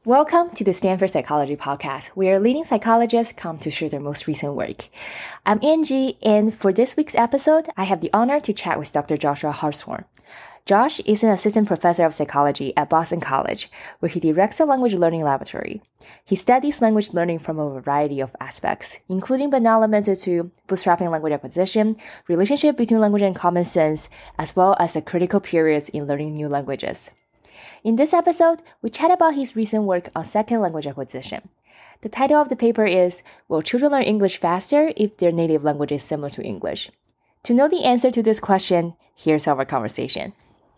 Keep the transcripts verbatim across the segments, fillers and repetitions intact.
Welcome to the Stanford Psychology Podcast, where leading psychologists come to share their most recent work. I'm Angie, and for this week's episode, I have the honor to chat with Doctor Joshua Hartshorn. Josh is an assistant professor of psychology at Boston College, where he directs a language learning laboratory. He studies language learning from a variety of aspects, including but not limited to bootstrapping language acquisition, relationship between language and common sense, as well as the critical periods in learning new languages. In this episode, we chat about his recent work on second language acquisition. The title of the paper is, Will Children Learn English Faster if Their Native Language is Similar to English? To know the answer to this question, here's our conversation.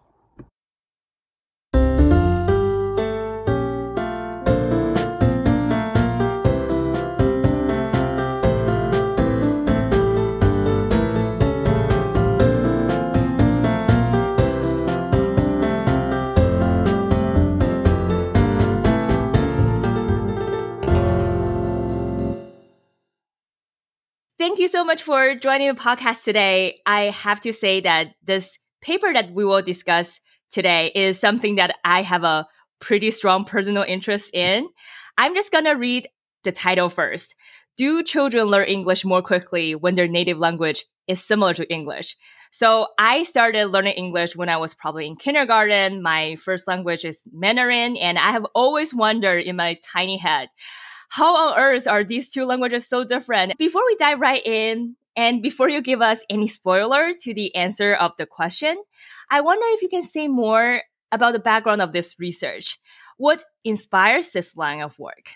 Thank you so much for joining the podcast today. I have to say that this paper that we will discuss today is something that I have a pretty strong personal interest in. I'm just going to read the title first. Do children learn English more quickly when their native language is similar to English? So I started learning English when I was probably in kindergarten. My first language is Mandarin, and I have always wondered in my tiny head, how on earth are these two languages so different? Before we dive right in, and before you give us any spoiler to the answer of the question, I wonder if you can say more about the background of this research. What inspires this line of work?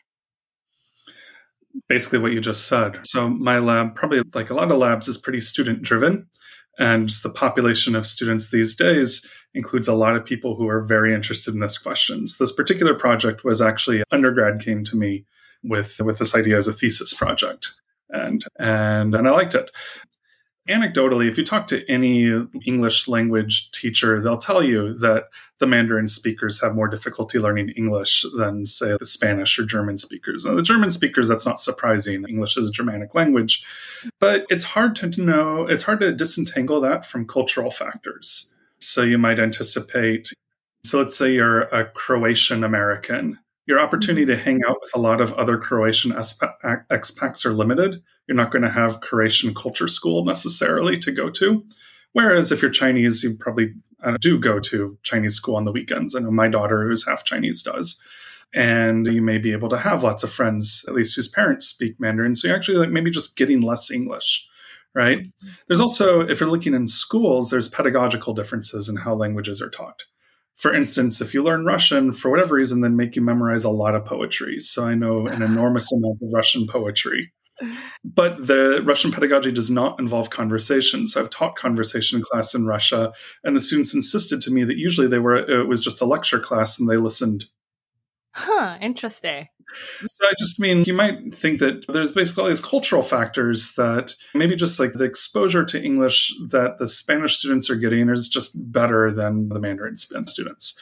Basically what you just said. So my lab, probably like a lot of labs, is pretty student-driven. And the population of students these days includes a lot of people who are very interested in this questions. This particular project was actually, undergrad came to me with with this idea as a thesis project. And, and, and I liked it. Anecdotally, if you talk to any English language teacher, they'll tell you that the Mandarin speakers have more difficulty learning English than, say, the Spanish or German speakers. Now, the German speakers, that's not surprising. English is a Germanic language. But it's hard to know, it's hard to disentangle that from cultural factors. So you might anticipate, so let's say you're a Croatian American. Your opportunity to hang out with a lot of other Croatian expats are limited. You're not going to have Croatian culture school necessarily to go to. Whereas if you're Chinese, you probably uh, do go to Chinese school on the weekends. I know my daughter, who's half Chinese, does. And you may be able to have lots of friends, at least whose parents speak Mandarin. So you're actually like maybe just getting less English, right? There's also, if you're looking in schools, there's pedagogical differences in how languages are taught. For instance, if you learn Russian, for whatever reason, then make you memorize a lot of poetry. So I know an enormous amount of Russian poetry. But the Russian pedagogy does not involve conversation. So I've taught conversation class in Russia, and the students insisted to me that usually they were it was just a lecture class and they listened. Huh, interesting. So I just mean, you might think that there's basically all these cultural factors that maybe just like the exposure to English that the Spanish students are getting is just better than the Mandarin students.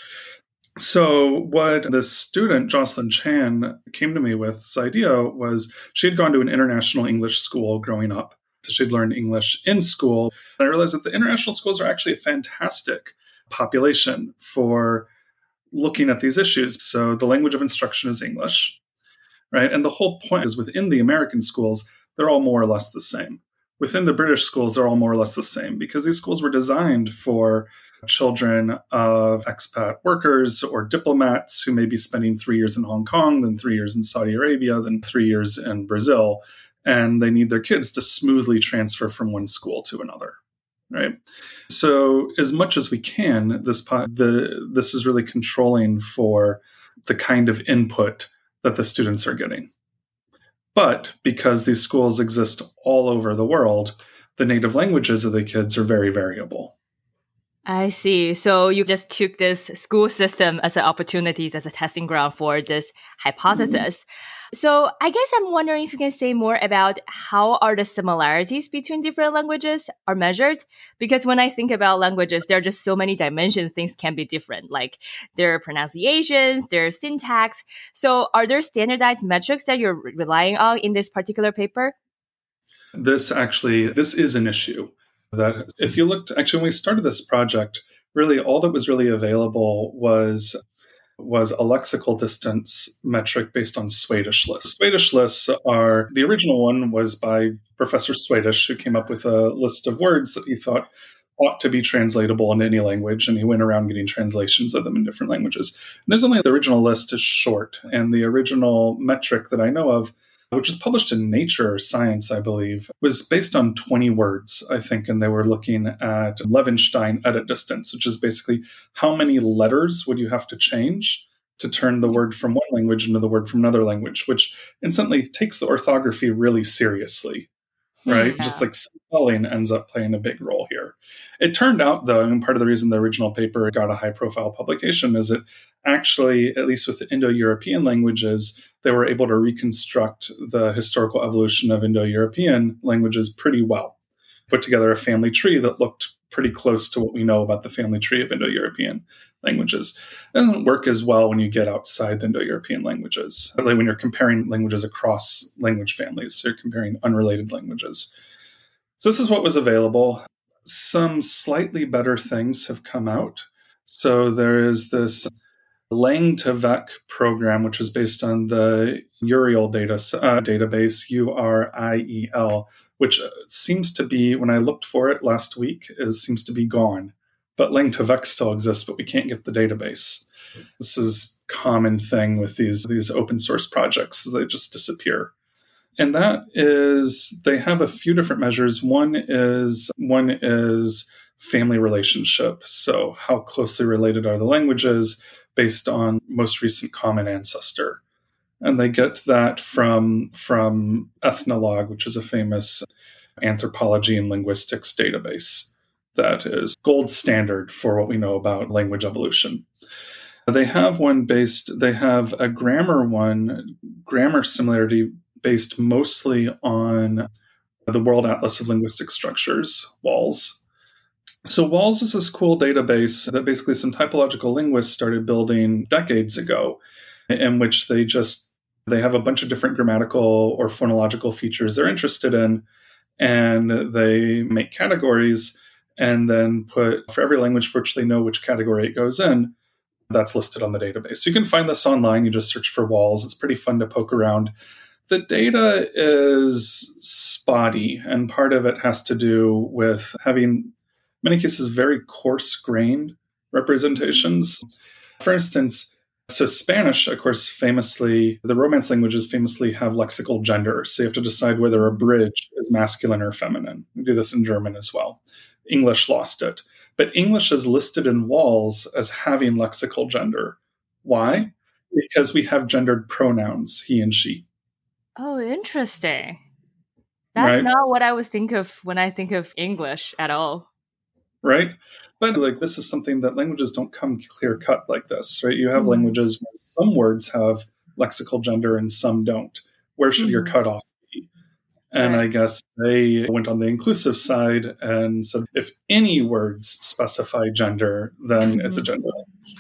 So what this student, Jocelyn Chan, came to me with this idea was she had gone to an international English school growing up. So she'd learned English in school. And I realized that the international schools are actually a fantastic population for looking at these issues. So the language of instruction is English, right? And the whole point is within the American schools, they're all more or less the same. Within the British schools, they're all more or less the same because these schools were designed for children of expat workers or diplomats who may be spending three years in Hong Kong, then three years in Saudi Arabia, then three years in Brazil. And they need their kids to smoothly transfer from one school to another. Right. So as much as we can, this the this is really controlling for the kind of input that the students are getting. But because these schools exist all over the world, the native languages of the kids are very variable. I see. So you just took this school system as an opportunity, as a testing ground for this hypothesis. Mm-hmm. So I guess I'm wondering if you can say more about how are the similarities between different languages are measured? Because when I think about languages, there are just so many dimensions things can be different, like their pronunciations, their syntax. So are there standardized metrics that you're relying on in this particular paper? This actually, this is an issue. That if you looked, actually, when we started this project, really all that was really available was was a lexical distance metric based on Swedish lists. Swedish lists are, the original one was by Professor Swedish, who came up with a list of words that he thought ought to be translatable into any language, and he went around getting translations of them in different languages. And there's only the original list is short, and the original metric that I know of, which was published in Nature or Science, I believe, was based on twenty words, I think, and they were looking at Levenstein edit distance, which is basically how many letters would you have to change to turn the word from one language into the word from another language, which instantly takes the orthography really seriously, right? Yeah. Just like spelling ends up playing a big role here. It turned out, though, and part of the reason the original paper got a high-profile publication is it actually, at least with the Indo-European languages, they were able to reconstruct the historical evolution of Indo-European languages pretty well. Put together a family tree that looked pretty close to what we know about the family tree of Indo-European languages. It doesn't work as well when you get outside the Indo-European languages, like when you're comparing languages across language families. So you're comparing unrelated languages. So this is what was available. Some slightly better things have come out. So there is this Lang to Vec program, which is based on the Uriel data, uh, database, U R I E L, which seems to be, when I looked for it last week, is seems to be gone. But Lang to Vec still exists, but we can't get the database. This is a common thing with these, these open source projects. They just disappear. And that is, they have a few different measures. One is one is family relationship. So how closely related are the languages based on most recent common ancestor. And they get that from, from Ethnologue, which is a famous anthropology and linguistics database that is gold standard for what we know about language evolution. They have one based, they have a grammar one, grammar similarity based mostly on the World Atlas of Linguistic Structures, WALS. So WALS is this cool database that basically some typological linguists started building decades ago, in which they just, they have a bunch of different grammatical or phonological features they're interested in, and they make categories and then put, for every language for which they know which category it goes in, that's listed on the database. So you can find this online. You just search for WALS. It's pretty fun to poke around. The data is spotty, and part of it has to do with having, in many cases, very coarse-grained representations. For instance, so Spanish, of course, famously, the Romance languages famously have lexical gender. So you have to decide whether a bridge is masculine or feminine. We do this in German as well. English lost it. But English is listed in WALS as having lexical gender. Why? Because we have gendered pronouns, he and she. Oh, interesting. That's right? not what I would think of when I think of English at all. Right? But like this is something that languages don't come clear cut like this, right? You have mm-hmm. languages where some words have lexical gender and some don't. Where should mm-hmm. your cutoff be? And right. I guess they went on the inclusive side and said if any words specify gender, then mm-hmm. it's a gender language.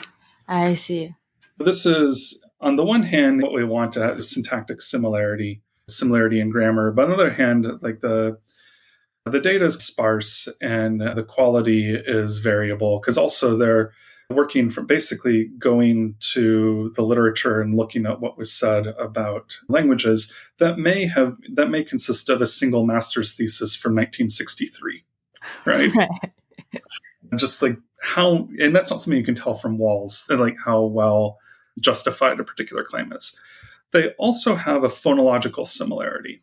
I see. This is, on the one hand, what we want to have is syntactic similarity, similarity in grammar. But on the other hand, like the the data is sparse and the quality is variable because also they're working from basically going to the literature and looking at what was said about languages that may have that may consist of a single master's thesis from nineteen sixty-three, right? right. Just like how, and that's not something you can tell from WALS, like how well justified a particular claim is. They also have a phonological similarity.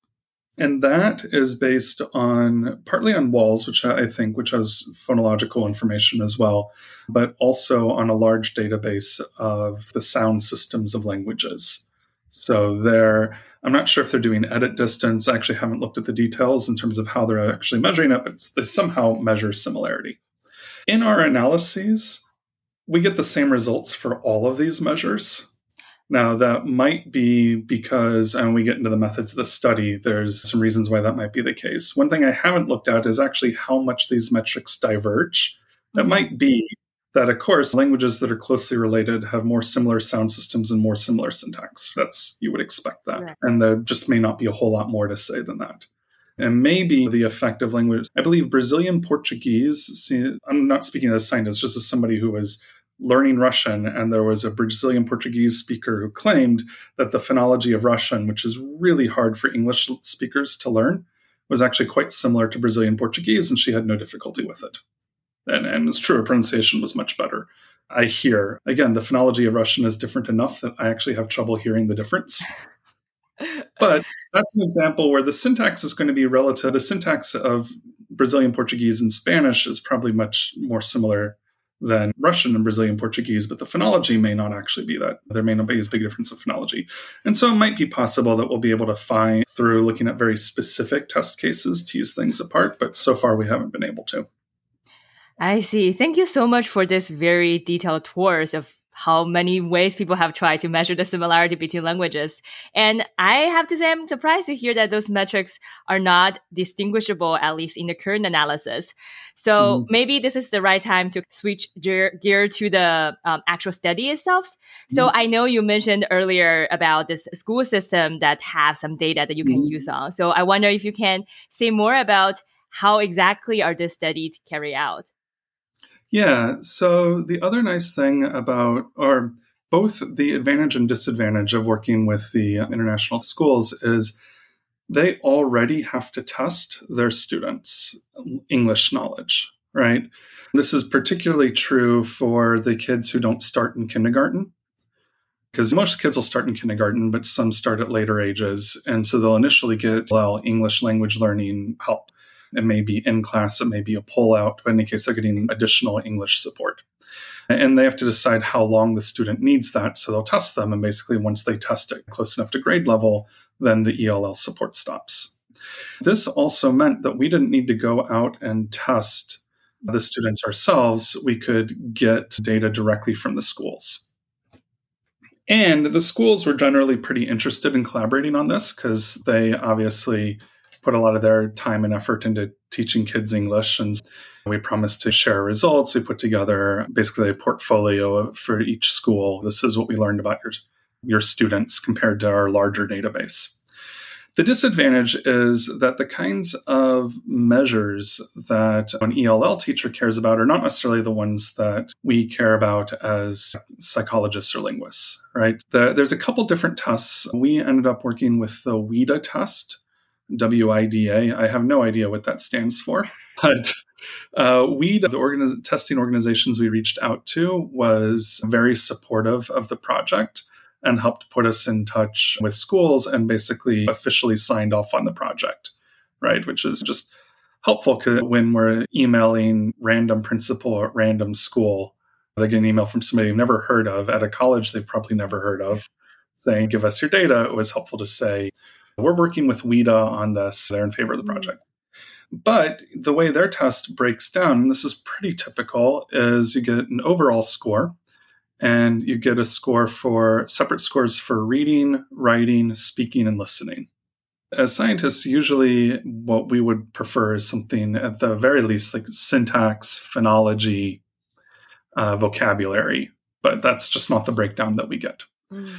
And that is based on, partly on WALS, which I think, which has phonological information as well, but also on a large database of the sound systems of languages. So they're, I'm not sure if they're doing edit distance. I actually haven't looked at the details in terms of how they're actually measuring it, but they somehow measure similarity. In our analyses, we get the same results for all of these measures. Now, that might be because, and we get into the methods of the study, there's some reasons why that might be the case. One thing I haven't looked at is actually how much these metrics diverge. It might be that, of course, languages that are closely related have more similar sound systems and more similar syntax. That's, you would expect that. Right. And there just may not be a whole lot more to say than that. And maybe the effect of language, I believe Brazilian Portuguese, see, I'm not speaking as a scientist, just as somebody who was learning Russian, and there was a Brazilian Portuguese speaker who claimed that the phonology of Russian, which is really hard for English speakers to learn, was actually quite similar to Brazilian Portuguese, and she had no difficulty with it. And, and it's true, her pronunciation was much better. I hear, again, the phonology of Russian is different enough that I actually have trouble hearing the difference. But that's an example where the syntax is going to be relative. The syntax of Brazilian Portuguese and Spanish is probably much more similar than Russian and Brazilian Portuguese, but the phonology may not actually be that. There may not be as big a difference of phonology. And so it might be possible that we'll be able to find, through looking at very specific test cases, tease things apart, but so far we haven't been able to. I see. Thank you so much for this very detailed tours of how many ways people have tried to measure the similarity between languages. And I have to say, I'm surprised to hear that those metrics are not distinguishable, at least in the current analysis. So mm. maybe this is the right time to switch gear, gear to the um, actual study itself. So mm. I know you mentioned earlier about this school system that have some data that you can mm. use on. So I wonder if you can say more about how exactly are this study carried out? Yeah. So the other nice thing about, or both the advantage and disadvantage of working with the international schools is they already have to test their students' English knowledge, right? This is particularly true for the kids who don't start in kindergarten, because most kids will start in kindergarten, but some start at later ages. And so they'll initially get, well, English language learning help. It may be in class, it may be a pull-out, but in any case, they're getting additional English support. And they have to decide how long the student needs that, so they'll test them. And basically, once they test it close enough to grade level, then the E L L support stops. This also meant that we didn't need to go out and test the students ourselves. We could get data directly from the schools. And the schools were generally pretty interested in collaborating on this because they obviously put a lot of their time and effort into teaching kids English. And we promised to share results. We put together basically a portfolio for each school. This is what we learned about your, your students compared to our larger database. The disadvantage is that the kinds of measures that an E L L teacher cares about are not necessarily the ones that we care about as psychologists or linguists, right? The, there's a couple different tests. We ended up working with the WIDA test, W I D A. I have no idea what that stands for, but uh, we, the organiz- testing organizations we reached out to, was very supportive of the project and helped put us in touch with schools and basically officially signed off on the project, right? Which is just helpful when we're emailing random principal at random school. They get an email from somebody they've never heard of at a college they've probably never heard of saying, give us your data. It was helpful to say, we're working with WIDA on this. They're in favor of the project. But the way their test breaks down, and this is pretty typical, is you get an overall score and you get a score for separate scores for reading, writing, speaking, and listening. As scientists, usually what we would prefer is something at the very least like syntax, phonology, uh, vocabulary, but that's just not the breakdown that we get. Mm.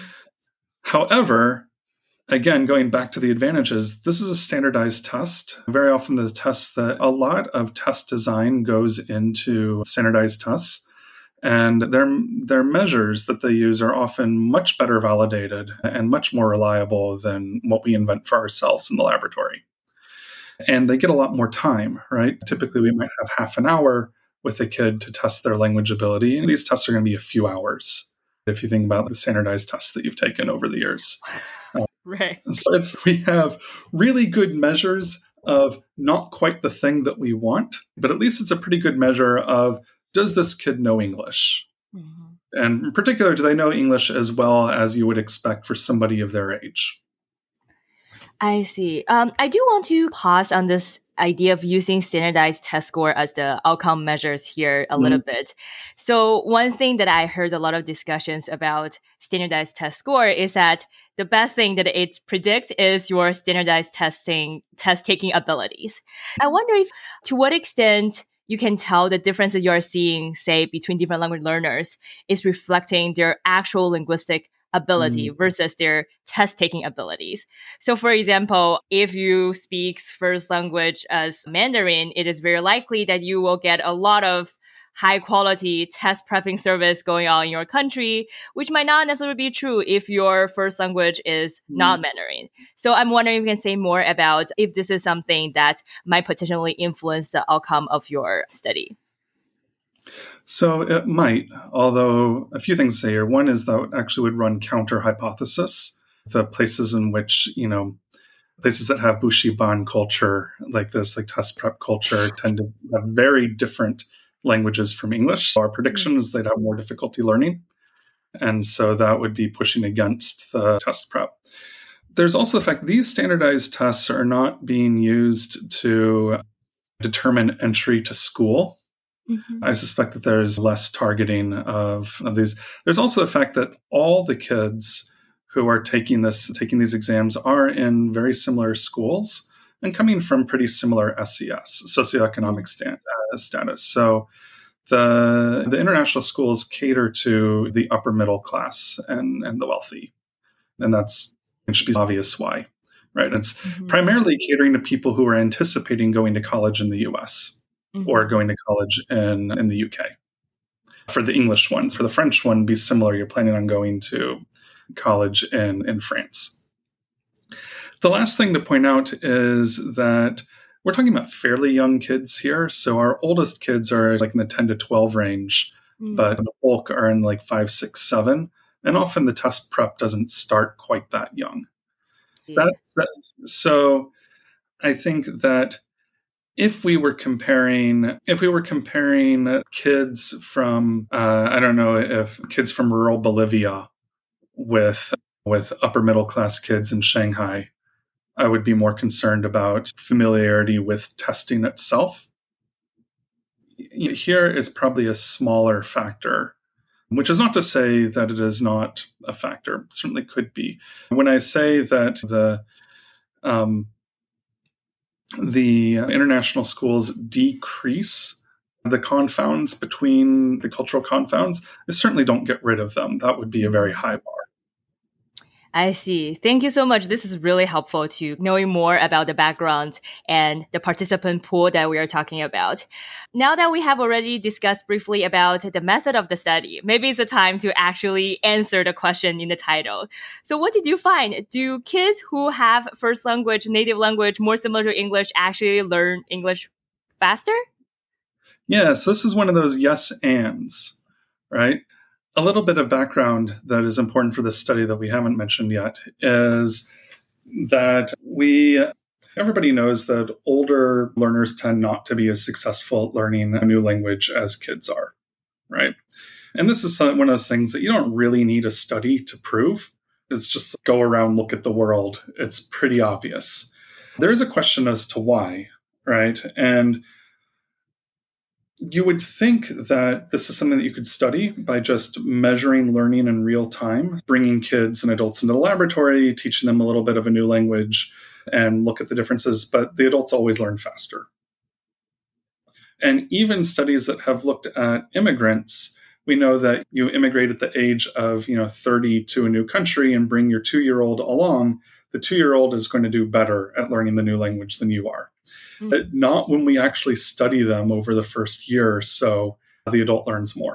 However, again, going back to the advantages, this is a standardized test. Very often the tests that a lot of test design goes into standardized tests, and their, their measures that they use are often much better validated and much more reliable than what we invent for ourselves in the laboratory. And they get a lot more time, right? Typically, we might have half an hour with a kid to test their language ability, and these tests are going to be a few hours if you think about the standardized tests that you've taken over the years. Right. So it's, we have really good measures of not quite the thing that we want, but at least it's a pretty good measure of, does this kid know English? Mm-hmm. And in particular, do they know English as well as you would expect for somebody of their age? I see. Um, I do want to pause on this idea of using standardized test score as the outcome measures here a mm-hmm. little bit. So one thing that I heard a lot of discussions about standardized test score is that the best thing that it predicts is your standardized testing, test taking abilities. I wonder if to what extent you can tell the differences you are seeing, say, between different language learners is reflecting their actual linguistic ability mm. versus their test-taking abilities. So, for example, if you speak first language as Mandarin, it is very likely that you will get a lot of high quality test prepping service going on in your country, which might not necessarily be true if your first language is not Mandarin. So I'm wondering if you can say more about if this is something that might potentially influence the outcome of your study. So it might, although a few things to say here. One is that it actually would run counter hypothesis. The places in which, you know, places that have Bushiban culture like this, like test prep culture, tend to have very different languages from English. So our prediction is they'd have more difficulty learning. And so that would be pushing against the test prep. There's also the fact these standardized tests are not being used to determine entry to school. Mm-hmm. I suspect that there's less targeting of, of these. There's also the fact that all the kids who are taking this, taking these exams are in very similar schools and coming from pretty similar S E S, socioeconomic stand, uh, status. So the the international schools cater to the upper middle class and, and the wealthy. And that's, it should be obvious why, right? It's mm-hmm. primarily catering to people who are anticipating going to college in the U S mm-hmm. or going to college in, in the U K. For the English ones, for the French one, be similar. You're planning on going to college in, in France. The last thing to point out is that we're talking about fairly young kids here. So our oldest kids are like in the ten to twelve range, mm. but the bulk are in like five, six, seven. And often the test prep doesn't start quite that young. Yes. That, that, so I think that if we were comparing, if we were comparing kids from, uh, I don't know if kids from rural Bolivia with with upper middle class kids in Shanghai, I would be more concerned about familiarity with testing itself. Here, it's probably a smaller factor, which is not to say that it is not a factor. It certainly could be. When I say that the um, the international schools decrease the confounds between the cultural confounds, I certainly don't get rid of them. That would be a very high bar. I see. Thank you so much. This is really helpful to knowing more about the background and the participant pool that we are talking about. Now that we have already discussed briefly about the method of the study, maybe it's a time to actually answer the question in the title. So what did you find? Do kids who have first language, native language, more similar to English actually learn English faster? Yes, this is one of those yes ands, right? A little bit of background that is important for this study that we haven't mentioned yet is that we, everybody knows that older learners tend not to be as successful at learning a new language as kids are, right? And this is one of those things that you don't really need a study to prove. It's just go around, look at the world. It's pretty obvious. There is a question as to why, right? And you would think that this is something that you could study by just measuring learning in real time, bringing kids and adults into the laboratory, teaching them a little bit of a new language, and look at the differences. But the adults always learn faster. And even studies that have looked at immigrants, we know that you immigrate at the age of, you know, thirty to a new country and bring your two-year-old along. The two-year-old is going to do better at learning the new language than you are. But not when we actually study them over the first year or so, the adult learns more.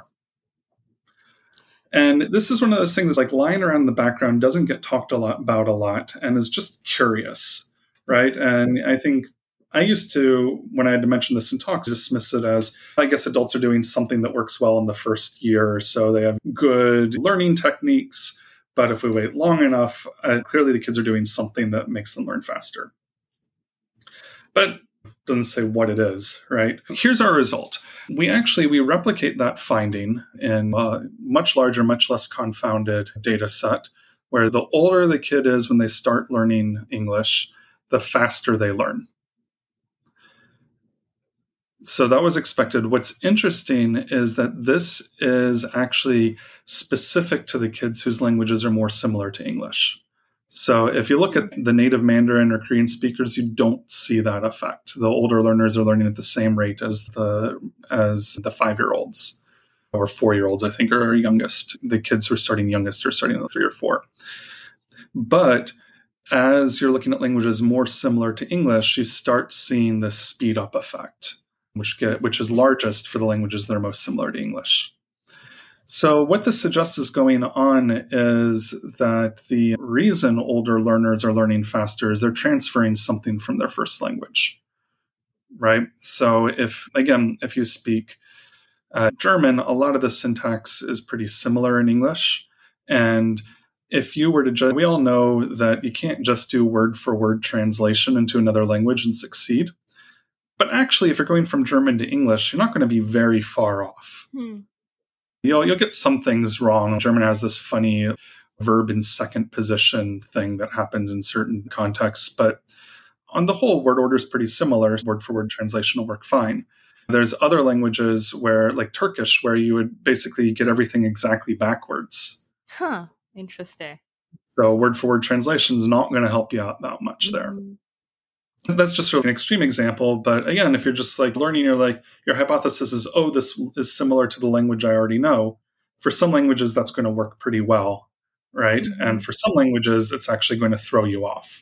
And this is one of those things like lying around in the background doesn't get talked a lot about a lot and is just curious, right? And I think I used to, when I had to mention this in talks, dismiss it as, I guess adults are doing something that works well in the first year or so. They have good learning techniques, but if we wait long enough, uh, clearly the kids are doing something that makes them learn faster. But doesn't say what it is, right? Here's our result. We actually, we replicate that finding in a much larger, much less confounded data set, where the older the kid is when they start learning English, the faster they learn. So that was expected. What's interesting is that this is actually specific to the kids whose languages are more similar to English. So if you look at the native Mandarin or Korean speakers, you don't see that effect. The older learners are learning at the same rate as the as the five-year-olds or four-year-olds, I think, are our youngest. The kids who are starting youngest are starting at three or four. But as you're looking at languages more similar to English, you start seeing this speed up effect. which get which is largest for the languages that are most similar to English. So what this suggests is going on is that the reason older learners are learning faster is they're transferring something from their first language, right? So if, again, if you speak uh, German, a lot of the syntax is pretty similar in English. And if you were to just, we all know that you can't just do word for word translation into another language and succeed. But actually, if you're going from German to English, you're not going to be very far off. Hmm. You'll, you'll get some things wrong. German has this funny verb in second position thing that happens in certain contexts. But on the whole, word order is pretty similar. Word for word translation will work fine. There's other languages where, like Turkish, where you would basically get everything exactly backwards. Huh. Interesting. So word for word translation is not going to help you out that much there. Mm-hmm. That's just sort of an extreme example. But again, if you're just like learning, you're like, your hypothesis is, oh, this is similar to the language I already know. For some languages, that's going to work pretty well, right? Mm-hmm. And for some languages, it's actually going to throw you off.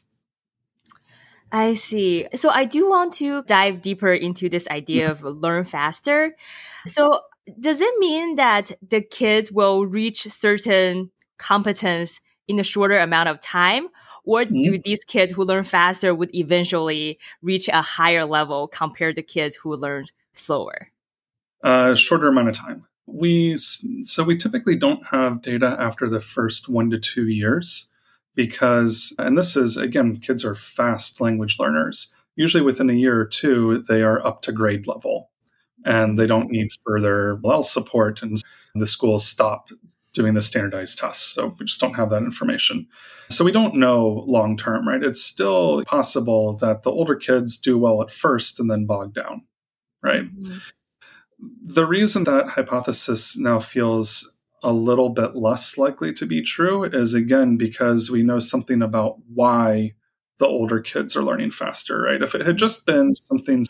I see. So I do want to dive deeper into this idea of learn faster. So does it mean that the kids will reach certain competence in a shorter amount of time? Or mm-hmm. do these kids who learn faster would eventually reach a higher level compared to kids who learn slower? Uh, shorter amount of time. We so we typically don't have data after the first one to two years because, and this is, again, kids are fast language learners. Usually within a year or two, they are up to grade level and they don't need further L support, and the schools stop doing the standardized tests. So we just don't have that information. So we don't know long term, right? It's still possible that the older kids do well at first and then bog down, right? Mm-hmm. The reason that hypothesis now feels a little bit less likely to be true is, again, because we know something about why the older kids are learning faster, right? If it had just been something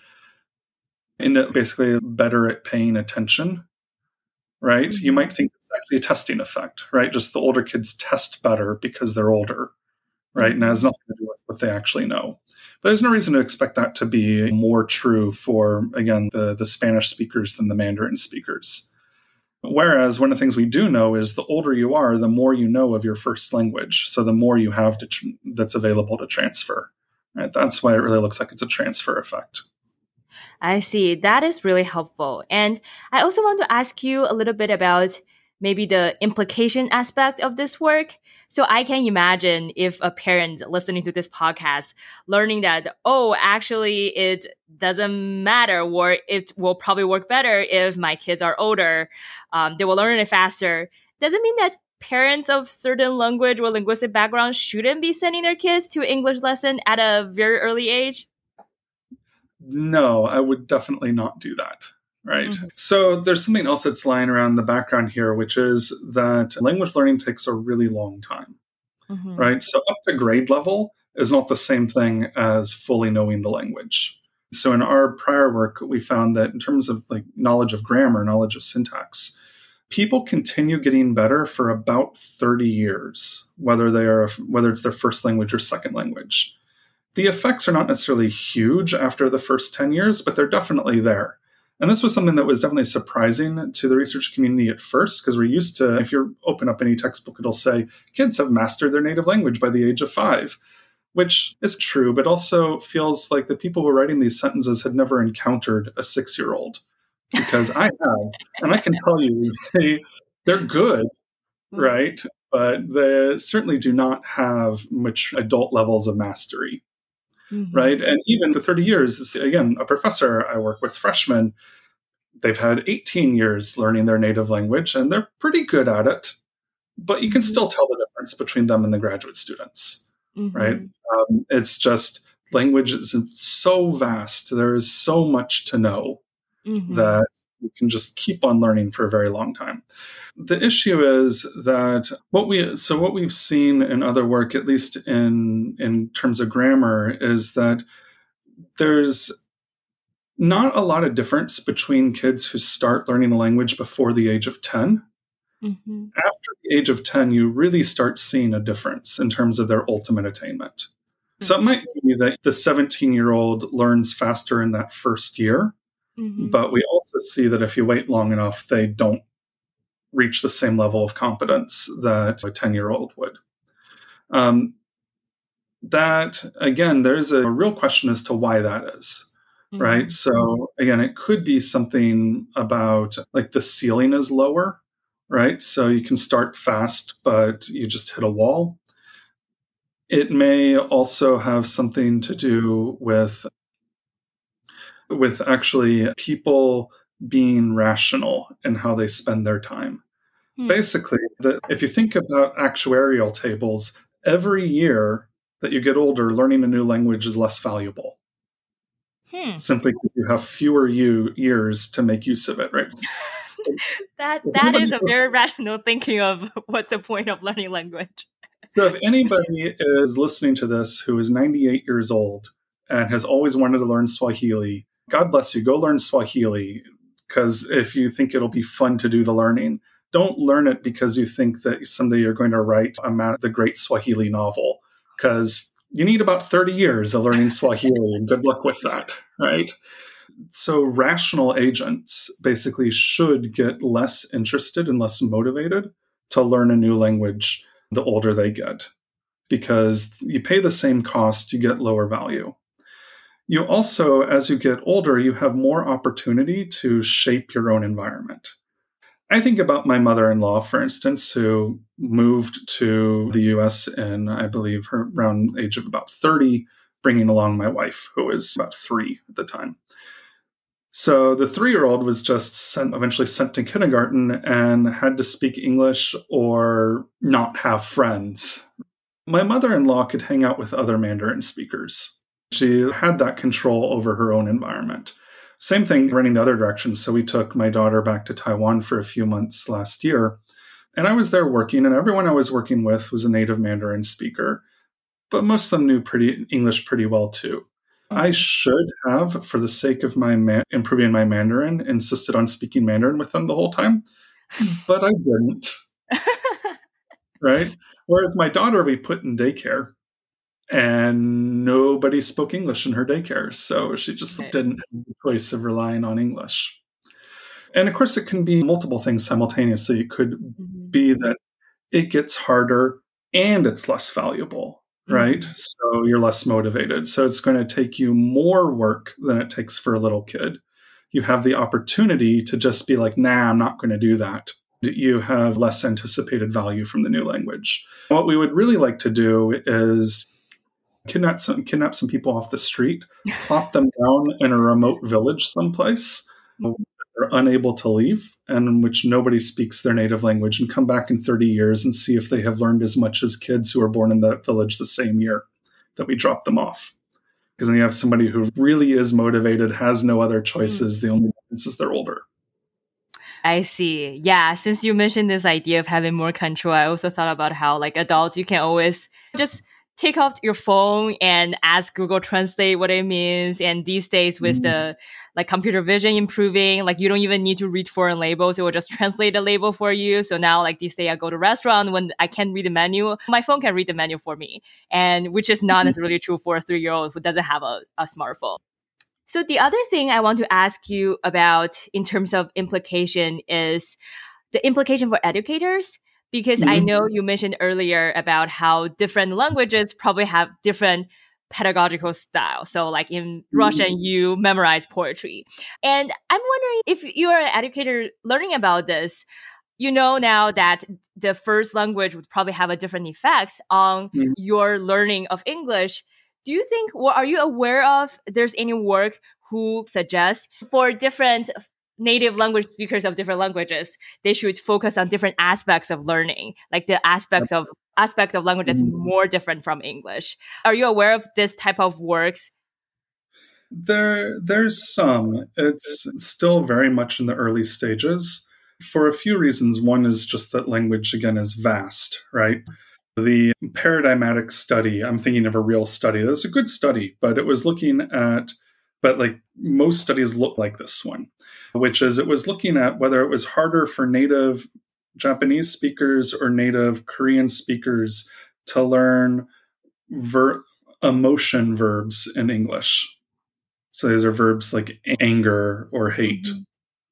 in it, basically better at paying attention, right? Mm-hmm. You might think it's actually a testing effect, right? Just the older kids test better because they're older, right? Mm-hmm. And it has nothing to do with what they actually know. But there's no reason to expect that to be more true for, again, the, the Spanish speakers than the Mandarin speakers. Whereas one of the things we do know is the older you are, the more you know of your first language. So the more you have to tr- that's available to transfer, right? That's why it really looks like it's a transfer effect. I see. That is really helpful. And I also want to ask you a little bit about maybe the implication aspect of this work. So I can imagine if a parent listening to this podcast learning that, oh, actually it doesn't matter, or it will probably work better if my kids are older. Um, they will learn it faster. Does it mean that parents of certain language or linguistic backgrounds shouldn't be sending their kids to English lesson at a very early age? No, I would definitely not do that. Right. Mm-hmm. So there's something else that's lying around the background here, which is that language learning takes a really long time. Mm-hmm. Right. So up to grade level is not the same thing as fully knowing the language. So in our prior work, we found that in terms of like knowledge of grammar, knowledge of syntax, people continue getting better for about thirty years, whether they are whether it's their first language or second language. The effects are not necessarily huge after the first ten years, but they're definitely there. And this was something that was definitely surprising to the research community at first, because we're used to, if you open up any textbook, it'll say kids have mastered their native language by the age of five, which is true, but also feels like the people who were writing these sentences had never encountered a six-year-old, because I have, and I can tell you they, they're good, right? But they certainly do not have much adult levels of mastery. Mm-hmm. Right. And even for thirty years, again, a professor I work with, freshmen, they've had eighteen years learning their native language and they're pretty good at it. But you can mm-hmm. still tell the difference between them and the graduate students. Mm-hmm. Right. Um, it's just language is so vast. There is so much to know mm-hmm. that you can just keep on learning for a very long time. The issue is that what we so what we've seen in other work, at least in in terms of grammar, is that there's not a lot of difference between kids who start learning the language before the age of ten. Mm-hmm. After the age of ten, you really start seeing a difference in terms of their ultimate attainment. Mm-hmm. So it might be that the seventeen-year-old learns faster in that first year, Mm-hmm. But we also see that if you wait long enough, they don't reach the same level of competence that a ten-year-old would. Um, that, again, there's a real question as to why that is, right? Mm-hmm. So, again, it could be something about like the ceiling is lower, right? So you can start fast, but you just hit a wall. It may also have something to do with with actually people being rational in how they spend their time. Hmm. Basically, the, if you think about actuarial tables, every year that you get older, learning a new language is less valuable, Hmm. simply because you have fewer you, years to make use of it, right? that If that is anybody's a very rational thinking of what's the point of learning language. So if anybody is listening to this who is ninety-eight years old and has always wanted to learn Swahili, God bless you, go learn Swahili. Because if you think it'll be fun to do the learning, don't learn it because you think that someday you're going to write a ma- the great Swahili novel. Because you need about thirty years of learning Swahili, and good luck with that, right? So rational agents basically should get less interested and less motivated to learn a new language the older they get, because you pay the same cost, you get lower value. You also, as you get older, you have more opportunity to shape your own environment. I think about my mother-in-law, for instance, who moved to the U S in, I believe, her around the age of about thirty, bringing along my wife, who was about three at the time. So the three-year-old was just sent, eventually sent to kindergarten and had to speak English or not have friends. My mother-in-law could hang out with other Mandarin speakers. She had that control over her own environment. Same thing running the other direction. So we took my daughter back to Taiwan for a few months last year. And I was there working, and everyone I was working with was a native Mandarin speaker. But most of them knew pretty English pretty well too. I should have, for the sake of my man- improving my Mandarin, insisted on speaking Mandarin with them the whole time, but I didn't. Right? Whereas my daughter, we put in daycare, and nobody spoke English in her daycare, so she just Okay. didn't have the choice of relying on English. And of course, it can be multiple things simultaneously. It could Mm-hmm. be that it gets harder and it's less valuable. Right? Mm-hmm. So you're less motivated. So it's going to take you more work than it takes for a little kid. You have the opportunity to just be like, nah, I'm not going to do that. You have less anticipated value from the new language. What we would really like to do is kidnap some, kidnap some people off the street, plop them down in a remote village someplace where they're unable to leave and in which nobody speaks their native language, and come back in thirty years and see if they have learned as much as kids who were born in that village the same year that we dropped them off. Because then you have somebody who really is motivated, has no other choices. The only difference is they're older. I see. Yeah, since you mentioned this idea of having more control, I also thought about how, like, adults, you can always just take out your phone and ask Google Translate what it means. And these days with mm. the like computer vision improving, like you don't even need to read foreign labels. It will just translate the label for you. So now like these days I go to a restaurant, when I can't read the menu, my phone can read the menu for me. And which is not necessarily true for a three-year-old who doesn't have a, a smartphone. So the other thing I want to ask you about in terms of implication is the implication for educators. Because mm-hmm. I know you mentioned earlier about how different languages probably have different pedagogical styles. So like in mm-hmm. Russian, you memorize poetry. And I'm wondering if you're an educator learning about this, you know now that the first language would probably have a different effects on mm-hmm. your learning of English. Do you think, or are you aware of there's any work who suggests for different native language speakers of different languages, they should focus on different aspects of learning, like the aspects of aspect of language that's more different from English? Are you aware of this type of works? There, there's some. It's still very much in the early stages for a few reasons. One is just that language, again, is vast, right? The paradigmatic study, I'm thinking of a real study. It was a good study, but it was looking at, but like most studies look like this one, which is it was looking at whether it was harder for native Japanese speakers or native Korean speakers to learn ver- emotion verbs in English. So these are verbs like anger or hate. Mm-hmm.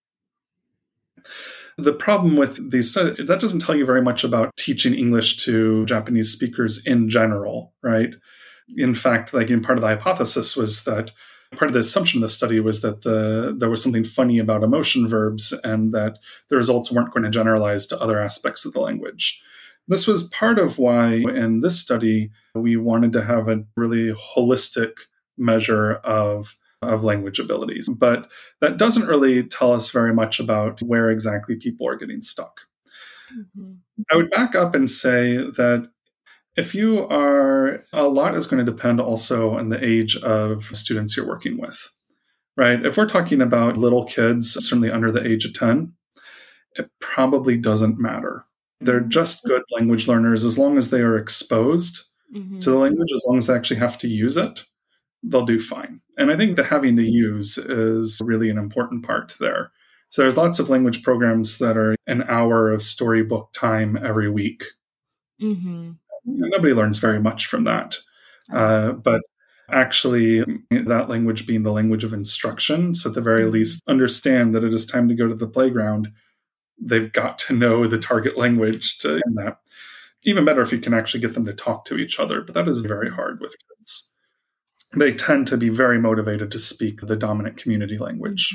The problem with these studies, that doesn't tell you very much about teaching English to Japanese speakers in general, right? In fact, like in part of the hypothesis was that part of the assumption of the study was that the there was something funny about emotion verbs and that the results weren't going to generalize to other aspects of the language. This was part of why in this study we wanted to have a really holistic measure of of language abilities. But that doesn't really tell us very much about where exactly people are getting stuck. Mm-hmm. I would back up and say that if you are, a lot is going to depend also on the age of students you're working with, right? If we're talking about little kids, certainly under the age of ten, it probably doesn't matter. They're just good language learners as long as they are exposed mm-hmm. to the language, as long as they actually have to use it. They'll do fine. And I think the having to use is really an important part there. So there's lots of language programs that are an hour of storybook time every week. Mm-hmm. Nobody learns very much from that. Uh, but actually, that language being the language of instruction, so at the very mm-hmm. least, understand that it is time to go to the playground. They've got to know the target language to end that. Even better if you can actually get them to talk to each other, but that is very hard with kids. They tend to be very motivated to speak the dominant community language.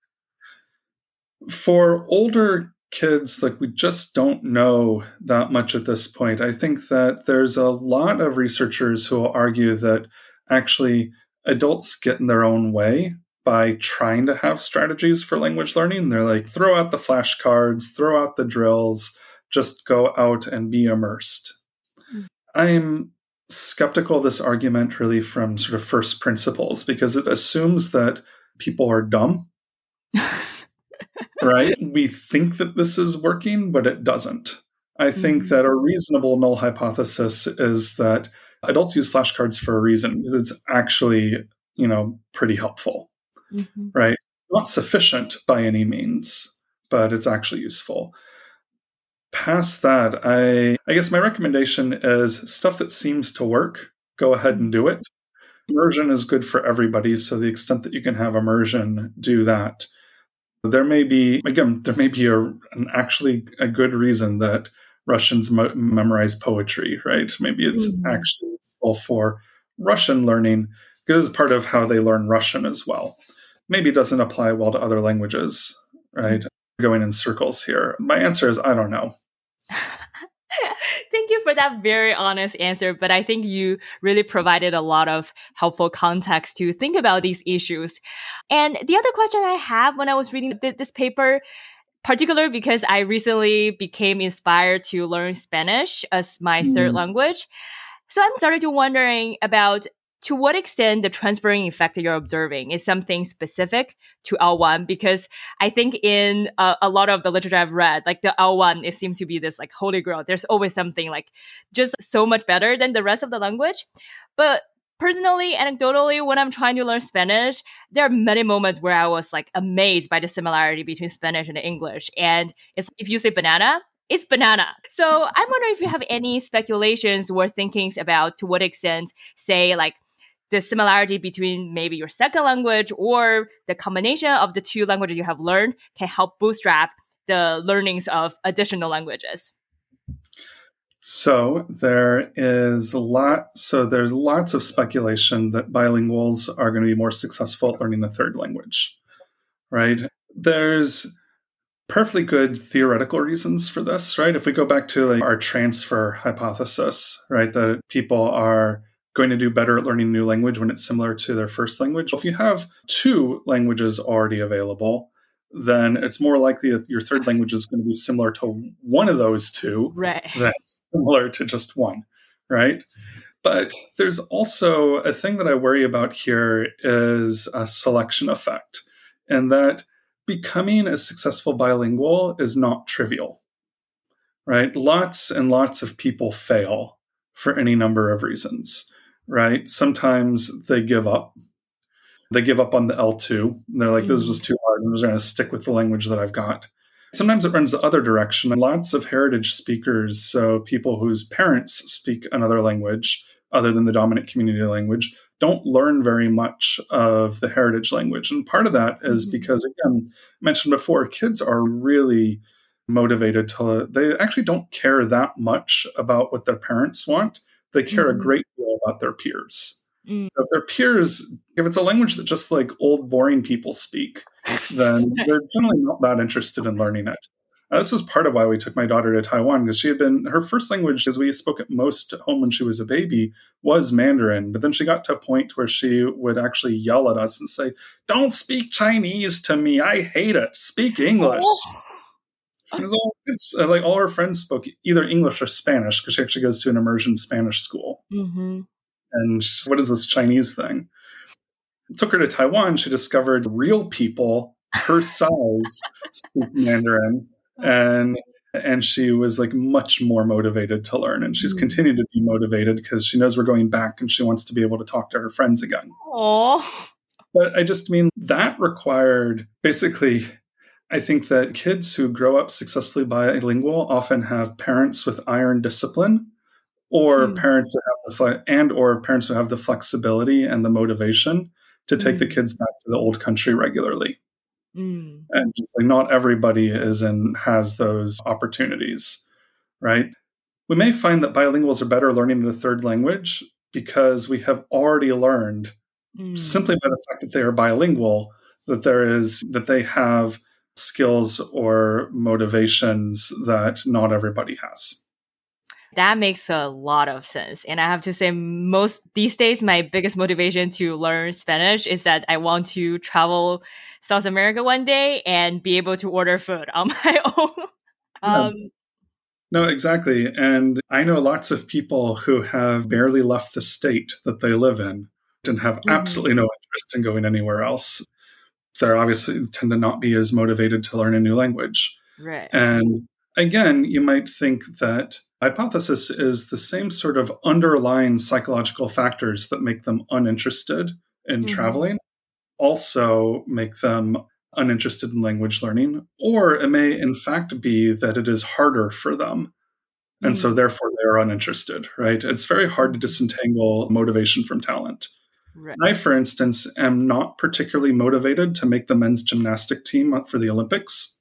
Mm-hmm. For older kids, like we just don't know that much at this point. I think that there's a lot of researchers who will argue that actually adults get in their own way by trying to have strategies for language learning. They're like, throw out the flashcards, throw out the drills, just go out and be immersed. Mm-hmm. I'm skeptical of this argument really from sort of first principles because it assumes that people are dumb, right? We think that this is working, but it doesn't. I think mm-hmm. that a reasonable null hypothesis is that adults use flashcards for a reason. It's actually, you know, pretty helpful, mm-hmm. right? Not sufficient by any means, but it's actually useful. Past that, I I guess my recommendation is stuff that seems to work, go ahead and do it. Immersion is good for everybody, so the extent that you can have immersion, do that. There may be, again, there may be a, an actually a good reason that Russians mo- memorize poetry, right? Maybe it's mm-hmm. actually useful for Russian learning, because it's part of how they learn Russian as well. Maybe it doesn't apply well to other languages, right? Going in circles here. My answer is, I don't know. Thank you for that very honest answer, but I think you really provided a lot of helpful context to think about these issues. And the other question I have when I was reading th- this paper, particularly because I recently became inspired to learn Spanish as my mm. third language. So I'm starting to wondering about to what extent the transferring effect that you're observing is something specific to L one, because I think in uh, a lot of the literature I've read, like the L one, it seems to be this like holy grail. There's always something like just so much better than the rest of the language. But personally, anecdotally, when I'm trying to learn Spanish, there are many moments where I was like amazed by the similarity between Spanish and English. And it's, if you say banana, it's banana. So I'm wondering if you have any speculations or thinkings about to what extent, say, like the similarity between maybe your second language or the combination of the two languages you have learned can help bootstrap the learnings of additional languages. So there is a lot. So there's lots of speculation that bilinguals are going to be more successful at learning a third language, right? There's perfectly good theoretical reasons for this, right? If we go back to like our transfer hypothesis, right, that people are going to do better at learning a new language when it's similar to their first language. If you have two languages already available, then it's more likely that your third language is going to be similar to one of those two right. than similar to just one, right? But there's also a thing that I worry about here is a selection effect, and that becoming a successful bilingual is not trivial, right? Lots and lots of people fail for any number of reasons, right? Sometimes they give up. They give up on the L two. They're like, this was too hard. I'm just going to stick with the language that I've got. Sometimes it runs the other direction. And lots of heritage speakers, so people whose parents speak another language other than the dominant community language, don't learn very much of the heritage language. And part of that is mm-hmm. because, again, I mentioned before, kids are really motivated to, they actually don't care that much about what their parents want. They care mm-hmm. a great deal about their peers. Mm. So if their peers, if it's a language that just like old boring people speak, then they're generally not that interested in learning it. Uh, this was part of why we took my daughter to Taiwan, because she had been, her first language, as we spoke at most at home when she was a baby, was Mandarin. But then she got to a point where she would actually yell at us and say, "Don't speak Chinese to me. I hate it. Speak English." Oh. It's all, it's, uh, like all her friends spoke either English or Spanish, because she actually goes to an immersion Spanish school. Mm-hmm. And she said, "What is this Chinese thing?" Took her to Taiwan. She discovered real people her size speak Mandarin. And and she was like much more motivated to learn. And she's mm. continued to be motivated because she knows we're going back and she wants to be able to talk to her friends again. Aww. But I just mean that required basically, I think that kids who grow up successfully bilingual often have parents with iron discipline, or mm. parents who have the fle- and or parents who have the flexibility and the motivation to take mm. the kids back to the old country regularly. Mm. And just like not everybody is in has those opportunities, right? We may find that bilinguals are better learning a third language because we have already learned mm. simply by the fact that they are bilingual that there is that they have skills or motivations that not everybody has. That makes a lot of sense. And I have to say, most these days, my biggest motivation to learn Spanish is that I want to travel South America one day and be able to order food on my own. um, yeah. No, exactly. And I know lots of people who have barely left the state that they live in and have mm-hmm. absolutely no interest in going anywhere else. They're obviously tend to not be as motivated to learn a new language. Right. And again, you might think that hypothesis is the same sort of underlying psychological factors that make them uninterested in mm-hmm. traveling also make them uninterested in language learning, or it may in fact be that it is harder for them. And mm-hmm. so therefore they are uninterested, right? It's very hard to disentangle motivation from talent. Right. I, for instance, am not particularly motivated to make the men's gymnastic team for the Olympics.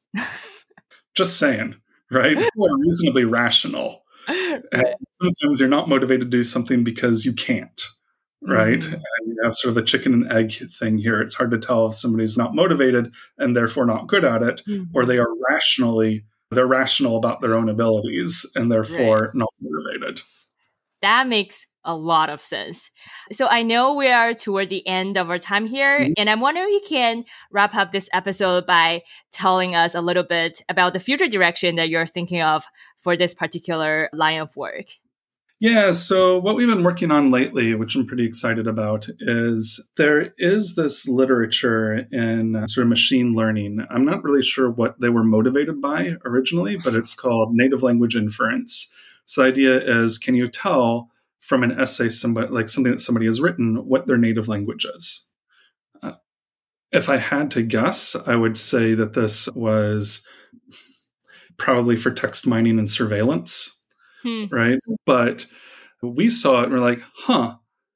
Just saying, right? People are reasonably rational. Right. And sometimes you're not motivated to do something because you can't, right? Mm-hmm. And you have sort of a chicken and egg thing here. It's hard to tell if somebody's not motivated and therefore not good at it, mm-hmm. or they are rationally, they're rational about their own abilities and therefore right. not motivated. That makes a lot of sense. So I know we are toward the end of our time here, mm-hmm. and I'm wondering if you can wrap up this episode by telling us a little bit about the future direction that you're thinking of for this particular line of work. Yeah, so what we've been working on lately, which I'm pretty excited about, is there is this literature in uh, sort of machine learning. I'm not really sure what they were motivated by originally, but it's called native language inference. So the idea is, can you tell from an essay, somebody, like something that somebody has written, what their native language is? Uh, if I had to guess, I would say that this was probably for text mining and surveillance, hmm. right? But we saw it and we're like, huh,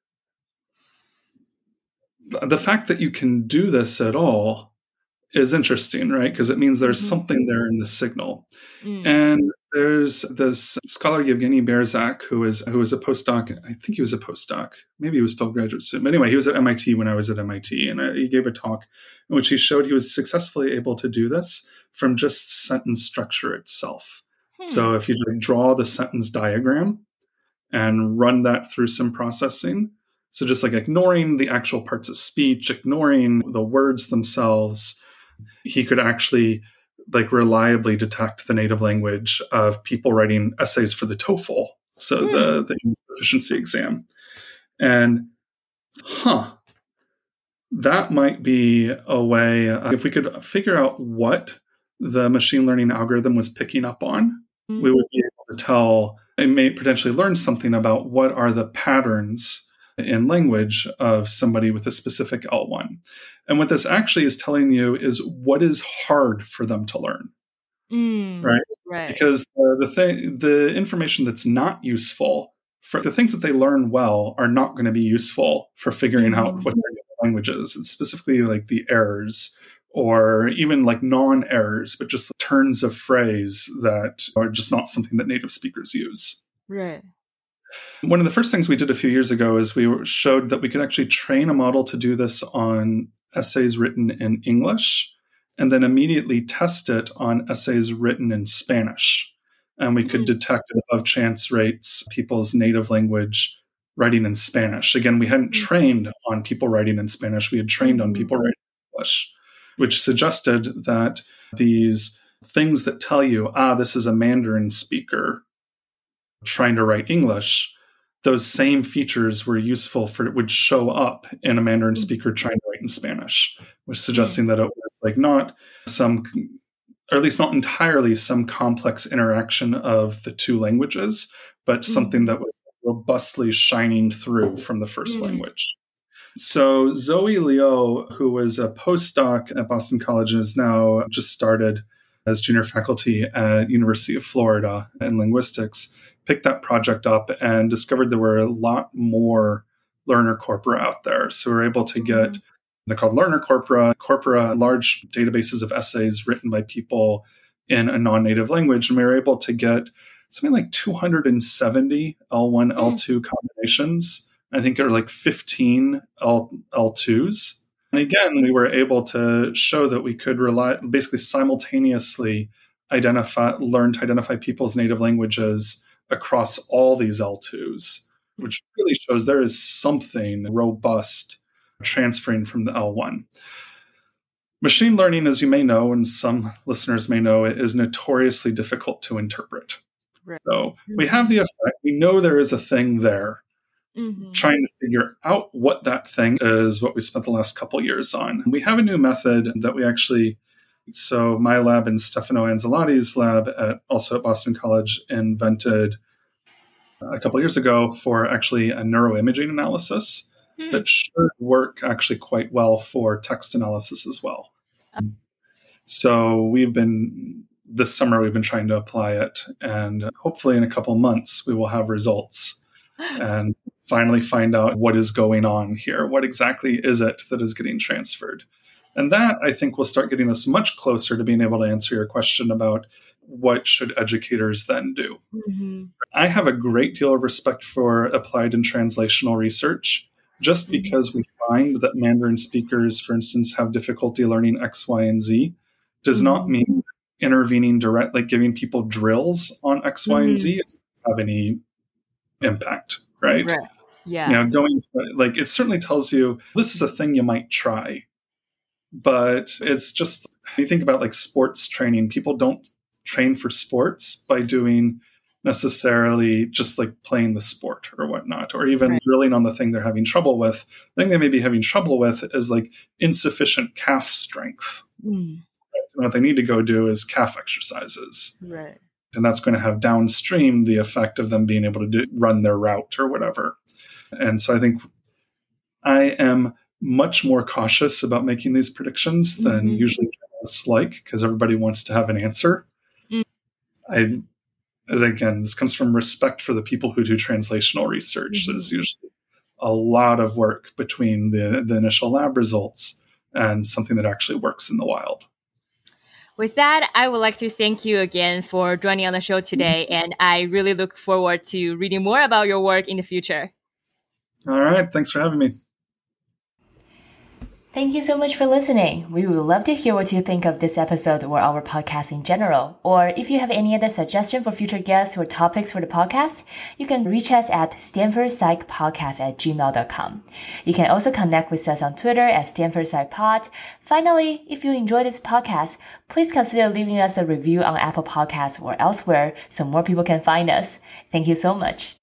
the fact that you can do this at all is interesting, right? Because it means there's mm-hmm. something there in the signal. Mm. And there's this scholar, Yevgeny Berzak, who is who was a postdoc. I think he was a postdoc. Maybe he was still a graduate student. But anyway, he was at M I T when I was at M I T. And he gave a talk in which he showed he was successfully able to do this from just sentence structure itself. Hmm. So if you just draw the sentence diagram and run that through some processing, so just like ignoring the actual parts of speech, ignoring the words themselves, he could actually like reliably detect the native language of people writing essays for the TOEFL, so mm. the, the English proficiency exam. And huh, that might be a way, uh, if we could figure out what the machine learning algorithm was picking up on, mm. we would be able to tell, it may potentially learn something about what are the patterns in language of somebody with a specific L one. And what this actually is telling you is what is hard for them to learn, mm, right? Right. Because the, the thing, the information that's not useful for the things that they learn well are not going to be useful for figuring out Mhm. what their native language is. It's specifically like the errors or even like non-errors, but just turns of phrase that are just not something that native speakers use. Right. One of the first things we did a few years ago is we showed that we could actually train a model to do this on essays written in English and then immediately test it on essays written in Spanish. And we could Mm. detect at above chance rates people's native language writing in Spanish. Again, we hadn't Mm. trained on people writing in Spanish. We had trained on Mhm. people writing in English, which suggested that these things that tell you, ah, this is a Mandarin speaker trying to write English, those same features were useful for would show up in a Mandarin speaker trying to write in Spanish, which suggesting that it was like not some, or at least not entirely some complex interaction of the two languages, but something that was robustly shining through from the first Mm. language. So Zoe Liu, who was a postdoc at Boston College and is now just started as junior faculty at University of Florida in linguistics, picked that project up and discovered there were a lot more learner corpora out there. So we were able to get, Mhm. they're called learner corpora, corpora, large databases of essays written by people in a non-native language. And we were able to get something like two hundred seventy L one, L two combinations. I think there were like fifteen L, L2s. And again, we were able to show that we could rely, basically simultaneously identify, learn to identify people's native languages across all these L twos, which really shows there is something robust transferring from the L one. Machine learning, as you may know, and some listeners may know, is notoriously difficult to interpret. Right. So we have the effect, we know there is a thing there. Mhm. Trying to figure out what that thing is what we spent the last couple of years on. We have a new method that we actually, so my lab and Stefano Anzalotti's lab at also at Boston College invented a couple of years ago for actually a neuroimaging analysis Hmm. that should work actually quite well for text analysis as well. So we've been, this summer we've been trying to apply it, and hopefully in a couple of months we will have results and finally find out what is going on here. What exactly is it that is getting transferred? And that, I think, will start getting us much closer to being able to answer your question about what should educators then do. Mhm. I have a great deal of respect for applied and translational research, just Mhm. because we find that Mandarin speakers, for instance, have difficulty learning X, Y, and Z, does not Mhm. mean intervening direct, like giving people drills on X, Y, and Z, doesn't have any impact, right? Right. Yeah. You know, going like it certainly tells you this is a thing you might try, but it's just, you think about like sports training, people don't train for sports by doing necessarily just like playing the sport or whatnot, or even Right. drilling on the thing they're having trouble with. The thing they may be having trouble with is like insufficient calf strength. Mm. And what they need to go do is calf exercises. Right. And that's going to have downstream the effect of them being able to do, run their route or whatever. And so I think I am much more cautious about making these predictions than Mhm. usually journalists like, because everybody wants to have an answer. Mm. I, as again, this comes from respect for the people who do translational research. Mhm. There's usually a lot of work between the, the initial lab results and something that actually works in the wild. With that, I would like to thank you again for joining on the show today, and I really look forward to reading more about your work in the future. All right. Thanks for having me. Thank you so much for listening. We would love to hear what you think of this episode or our podcast in general. Or if you have any other suggestion for future guests or topics for the podcast, you can reach us at stanford psych podcast at gmail dot com. You can also connect with us on Twitter at stanford psych pod. Finally, if you enjoy this podcast, please consider leaving us a review on Apple Podcasts or elsewhere so more people can find us. Thank you so much.